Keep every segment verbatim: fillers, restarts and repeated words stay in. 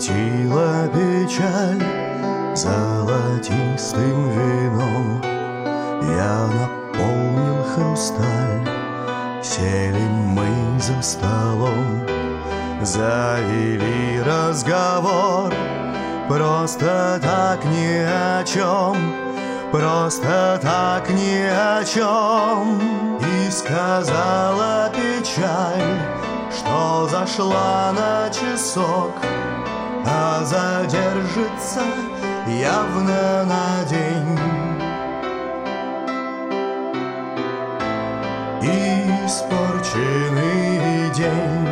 Укатила печаль золотистым вином. Я наполнил хрусталь, сели мы за столом, завели разговор, просто так ни о чем, просто так ни о чем. И сказала печаль, что зашла на часок, а задержится явно на день. Испорченный день.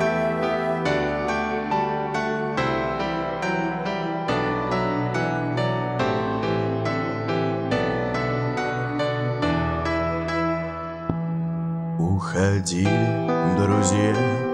Уходили друзья,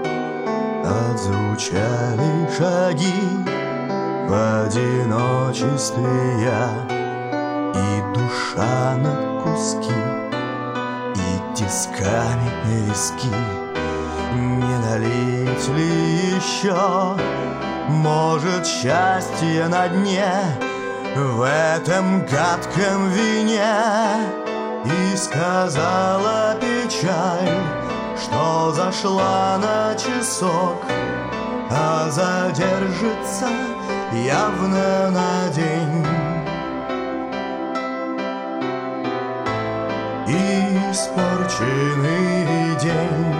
отзвучали шаги. В одиночестве я и душа на куски, и тисками виски. Не налить ли еще? Может, счастье на дне в этом гадком вине? И сказала печаль, что зашла на часок, а задержится явно на день. Испорченный день.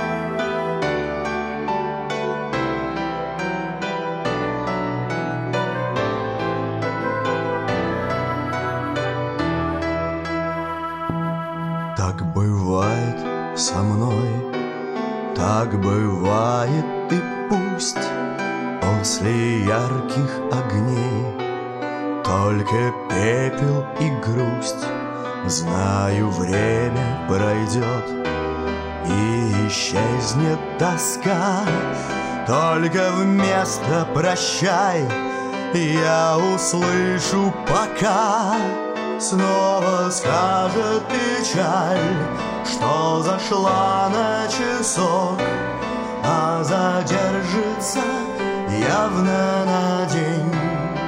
Так бывает со мной, так бывает и пусть после ярких огней только пепел и грусть. Знаю, время пройдет и исчезнет тоска, только вместо «прощай» я услышу «пока». Снова скажет печаль, что зашла на часок, а задержится явно на день.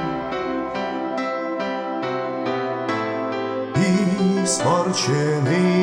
Испорченный